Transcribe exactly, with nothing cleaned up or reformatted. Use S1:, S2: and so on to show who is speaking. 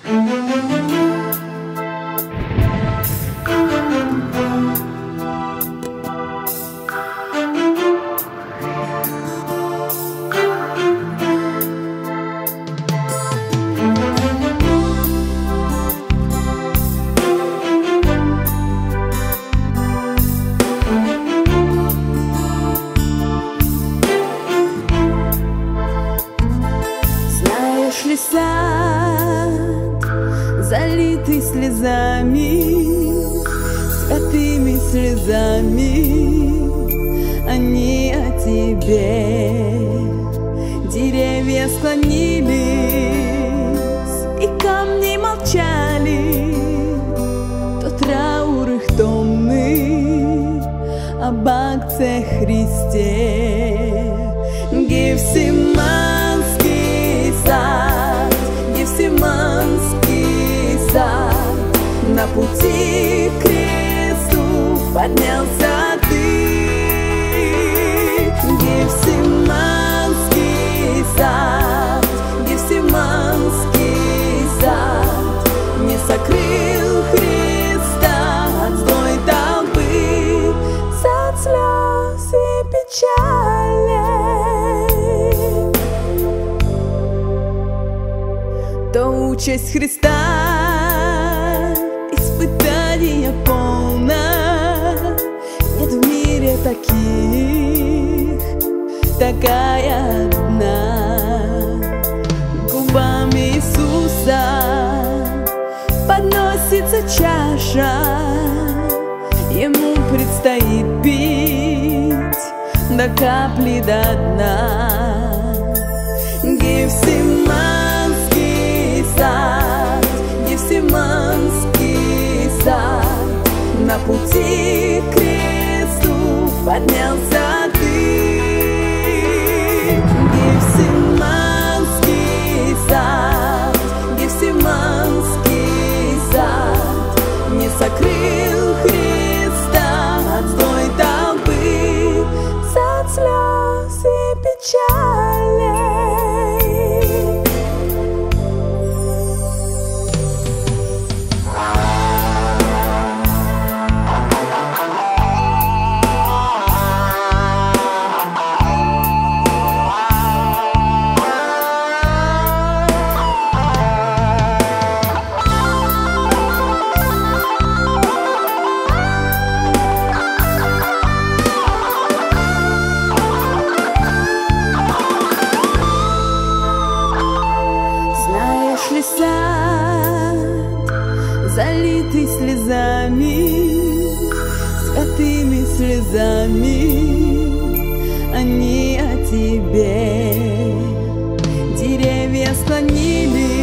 S1: Сад, залитый слезами, святыми слезами, они о тебе. Деревья склонились, и камни молчали, то траур их томный об акце Христе. Гефсиманский сад, Гефсиманский сад, на пути к кресту поднялся ты. Гефсиманский сад, Гефсиманский сад, не сокрыл Христа от злой толпы, сад слез и печали. То участь Христа испытания полна, нет в мире таких, такая одна. Губам Иисуса подносится чаша, ему предстоит пить до капли до дна. Гефсиманский сад, Гефсиманский сад, на пути к кресту поднялся ты. Гефсиманский сад, Гефсиманский сад, не сокрыл Христа от злой толпы, сад слез и печали. Сад, залитый слезами, святыми слезами, они о тебе. Деревья склонились,